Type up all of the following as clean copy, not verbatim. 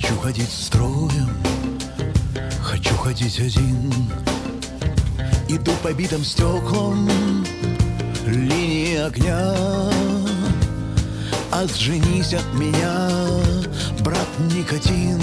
Хочу ходить строем, хочу ходить один. Иду по битым стеклам линии огня. Отженись от меня, брат никотин.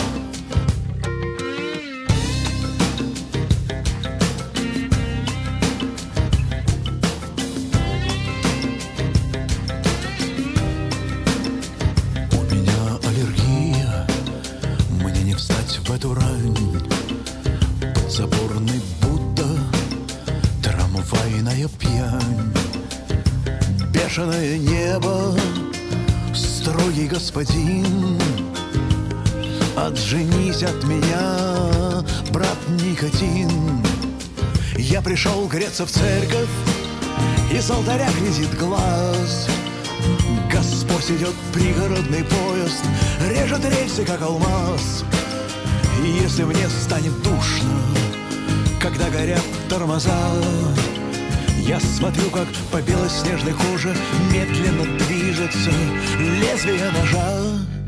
У меня аллергия, мне не встать в эту рань. Подзаборный Будда, трамвайная пьянь. Бешеное небо, строгий господин. Отженись от меня, брат никотин. Я пришел греться в церковь, из алтаря глядит глаз. Господь идет, пригородный поезд режет рельсы, как алмаз. И если мне станет душно, когда горят тормоза, я смотрю, как по белоснежной коже медленно движется лезвие ножа.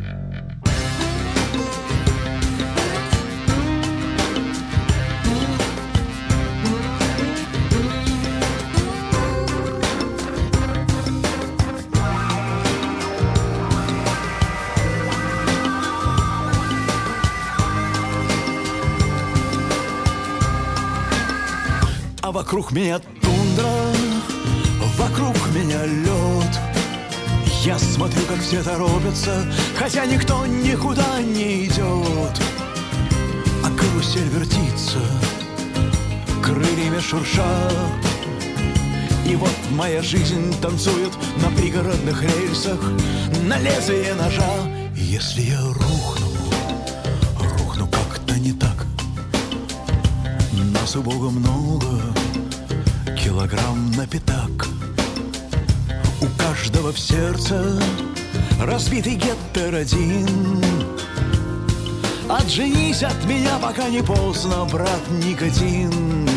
А вокруг меня тундра, вокруг меня лед. Я смотрю, как все торопятся, хотя никто никуда не идет. А карусель вертится, крыльями шурша. И вот моя жизнь танцует на пригородных рельсах, на лезвие ножа. И если я рухну как-то не так. Нас у Бога много, килограмм на пятак. У каждого в сердце разбитый гетеродин. Отженись от меня, пока не поздно, брат никотин.